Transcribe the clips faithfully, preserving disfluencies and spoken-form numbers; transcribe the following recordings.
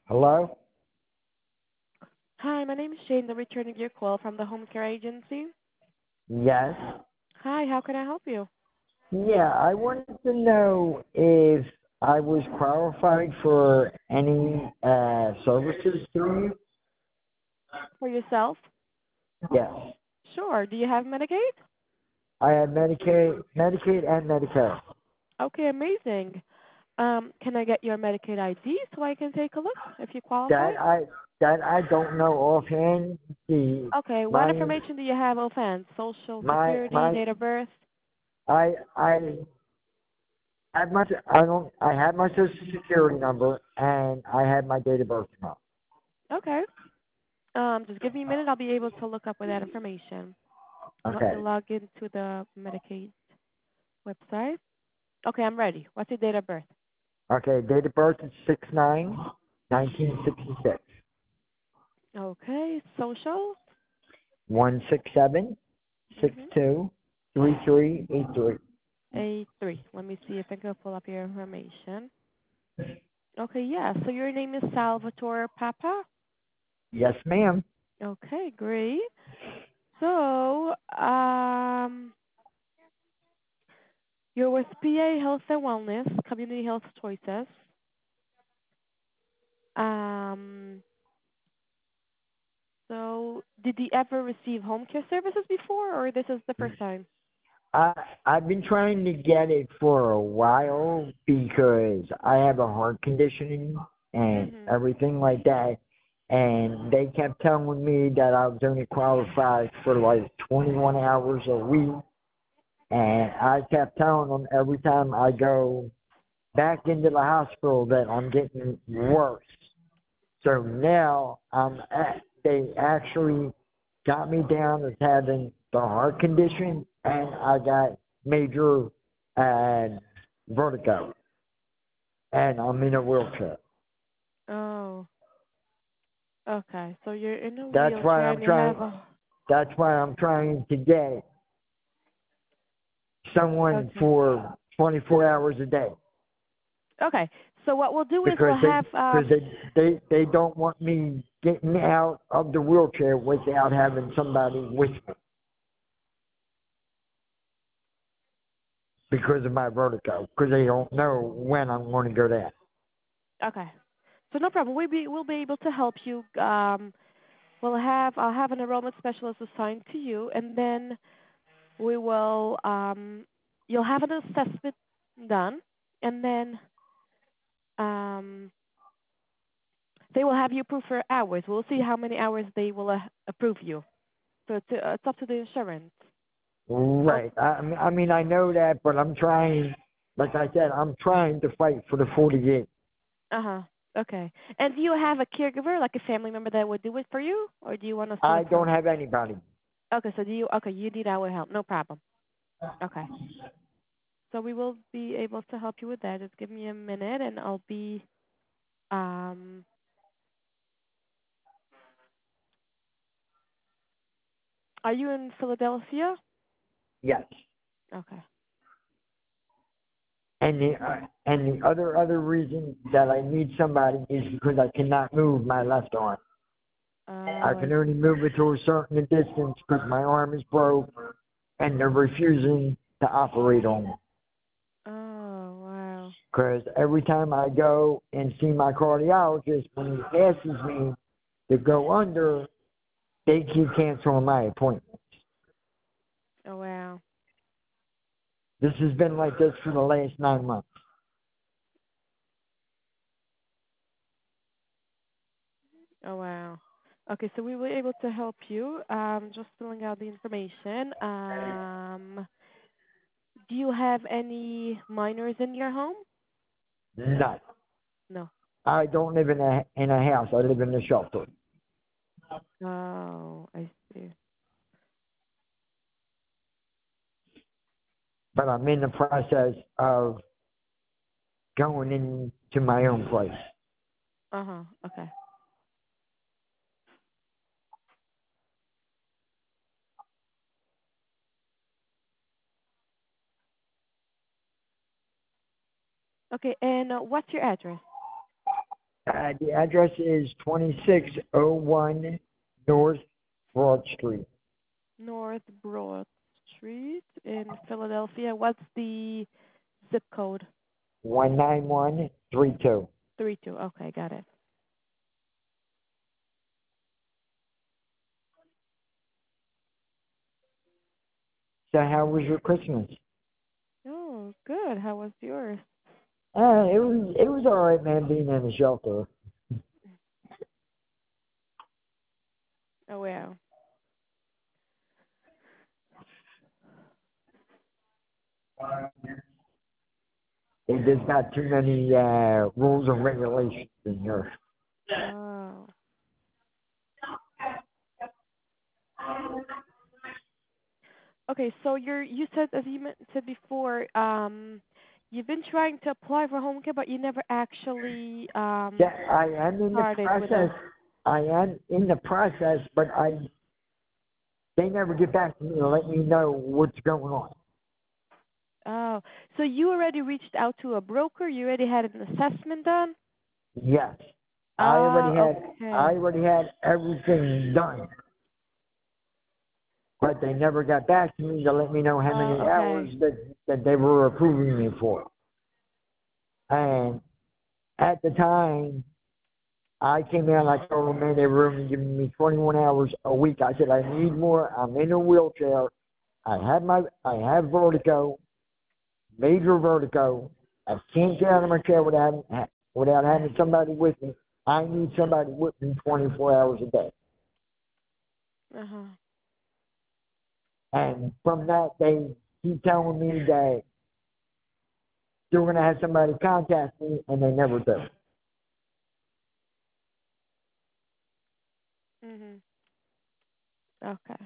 Hello? Hi, my name is Shane. I'm returning your call from the home care agency. Yes. Hi, how can I help you? Yeah, I wanted to know if I was qualified for any uh, services through you. For yourself? Yes. Sure. Do you have Medicaid? I have Medicaid, Medicaid and Medicare. Okay, amazing. Um, can I get your Medicaid I D so I can take a look if you qualify? That I that I don't know offhand. The Okay, what my information do you have offhand? Social my Security, my date of birth? I I have my I don't I have my social security number and I have my date of birth number. Okay. Um, just give me a minute. I'll be able to look up with that information. Let me Okay. log into the Medicaid website. Okay, I'm ready. What's your date of birth? Okay. Date of birth is six nine nineteen sixty six. Okay, social? One six seven six Mm-hmm. two three three eight three. A three. Let me see if I can pull up your information. Okay, yeah. So your name is Salvatore Papa. Yes, ma'am. Okay, great. So, um, you're with P A Health and Wellness, Community Health Choices. Um, so did you ever receive home care services before, or this is the first time? I I've been trying to get it for a while because I have a heart condition and Mhm. everything like that. And they kept telling me that I was only qualified for like twenty-one hours a week. And I kept telling them every time I go back into the hospital that I'm getting worse. So now I'm at, they actually got me down as having the heart condition and I got major uh, vertigo and I'm in a wheelchair. Oh, okay. So you're in a That's why wheelchair I'm and you have trying. a. That's why I'm trying to get someone Okay. for twenty-four hours a day Okay. So what we'll do is because we'll they have because um. they, they they don't want me getting out of the wheelchair without having somebody with me because of my vertigo because they don't know when I'm going to go down. Okay. So no problem. We'll be we'll be able to help you. Um, we'll have I'll have an enrollment specialist assigned to you, and then we will um, you'll have an assessment done, and then um, they will have you approve for hours. We'll see how many hours they will uh, approve you. So it's, uh, it's up to the insurance. Oh, Right. I, I mean, I know that, but I'm trying, like I said, I'm trying to fight for the forty-eight. uh huh. Okay. And do you have a caregiver, like a family member that would do it for you, or do you want us to I don't assign? have anybody. Okay. So do you? Okay, you need our help. No problem. Okay. So we will be able to help you with that. Just give me a minute, and I'll be. Um, are you in Philadelphia? Yes. Okay. And the uh, and the other other reason that I need somebody is because I cannot move my left arm. Oh, I I can only move it to a certain distance because my arm is broke, and they're refusing to operate on me. Oh, wow. Because every time I go and see my cardiologist, when he asks me to go under, they keep canceling my appointment. Oh, wow. This has been like this for the last nine months. Oh, wow. Okay, so we were able to help you. Um, just filling out the information. Um, do you have any minors in your home? None. No. I don't live in a in a house. I live in a shelter. Oh, I see. But I'm in the process of going into my own place. Uh-huh. Okay. Okay, and uh, what's your address? Uh, the address is twenty-six oh one North Broad Street. North Broad Street in Philadelphia. What's the zip code? one nine one three two. Three two. Okay, got it. So how was your Christmas? Oh, good. How was yours? Uh, it was it was all right, man, being in the shelter. Oh, wow. They just got too many uh, rules and regulations in here. Oh. Okay, so you're you said as you men- said before, um, you've been trying to apply for home care, but you never actually um Yeah, I am in the started with process. us. I am in the process, but I they never get back to me to let me know what's going on. Oh, so you already reached out to a broker? You already had an assessment done? Yes, I already Oh, had I okay. already had everything done, but they never got back to me to let me know how Oh, many hours okay. that that they were approving me for. And at the time, I came in and I told them, man, they were only giving me twenty-one hours a week. I said, I need more. I'm in a wheelchair. I have my, I have vertigo, major vertigo. I can't get out of my chair without, without having somebody with me. I need somebody with me twenty-four hours a day. Uh-huh. And from that, they keep telling me that they're going to have somebody contact me, and they never do. Mhm. Okay.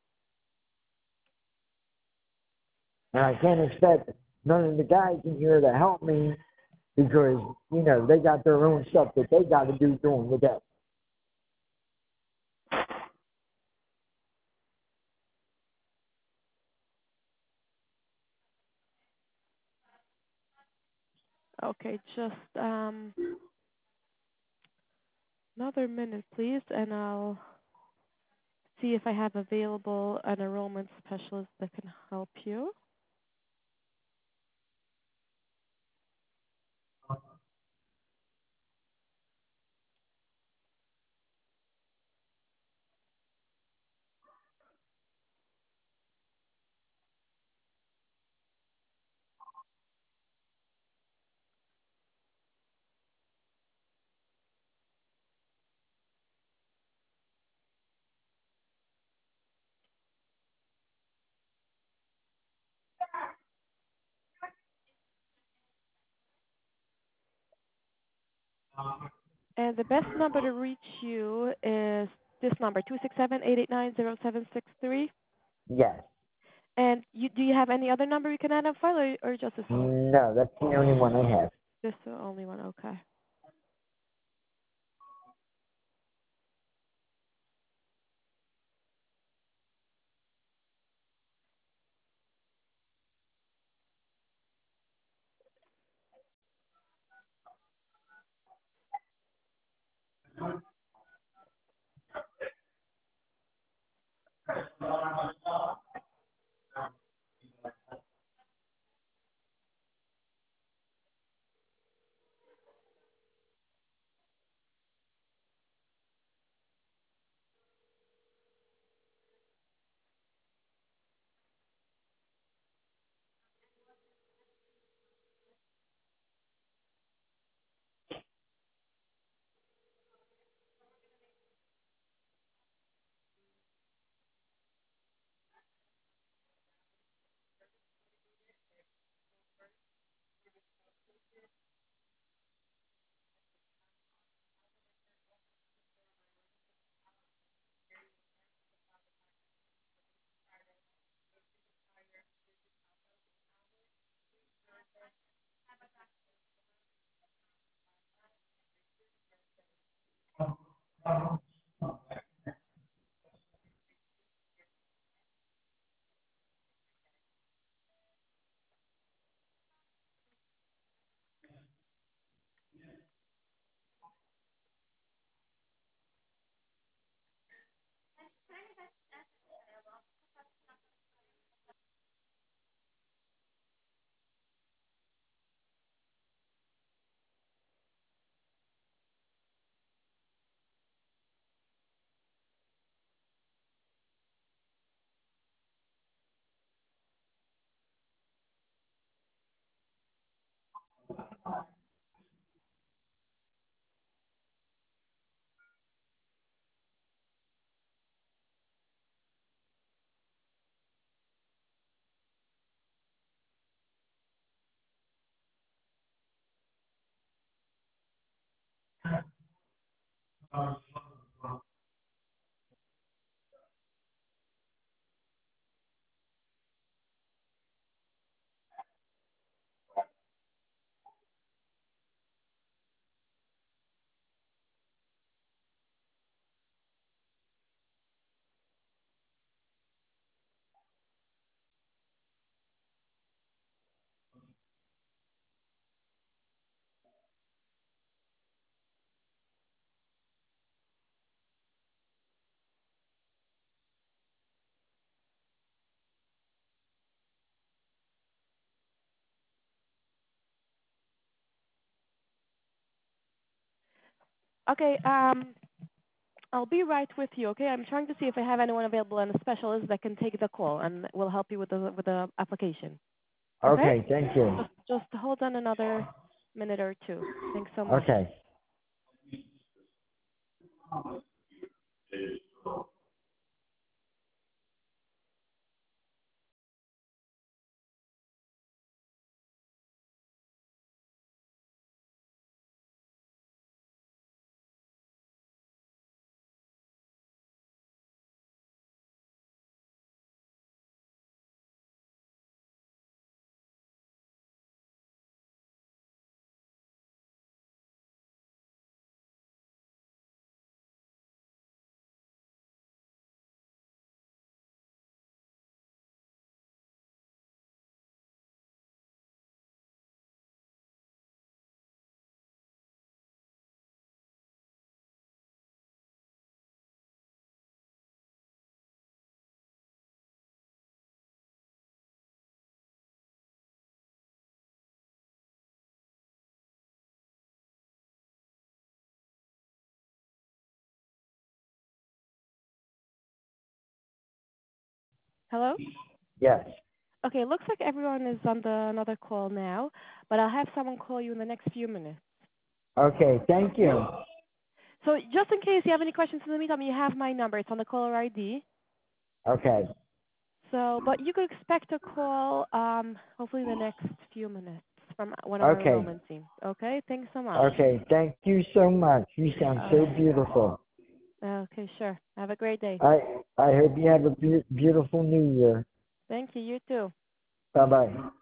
And I can't expect none of the guys in here to help me because, you know, they got their own stuff that they got to do during the day. Okay, just um another minute, please, and I'll see if I have available an enrollment specialist that can help you. And the best number to reach you is this number, two six seven, eight eight nine, zero seven six three. Yes. And you, do you have any other number you can add on file, or, or just this one? No, that's the only one I have. This the only one, okay. Okay. Um, I'll be right with you. Okay. I'm trying to see if I have anyone available and a specialist that can take the call and will help you with the with the application. Okay. Okay, thank you. Just just hold on another minute or two. Thanks so much. Okay. Hello. Yes. Okay. Looks like everyone is on the another call now, but I'll have someone call you in the next few minutes. Okay, thank you. So just in case you have any questions in the meantime, you have my number. It's on the caller I D. Okay. So, but you could expect a call, um, hopefully in the next few minutes from one of our Okay. enrollment team. Okay, thanks so much. Okay, thank you so much. You sound so Okay. beautiful. Okay, sure. Have a great day. I I hope you have a be- beautiful new year. Thank you. You too. Bye bye.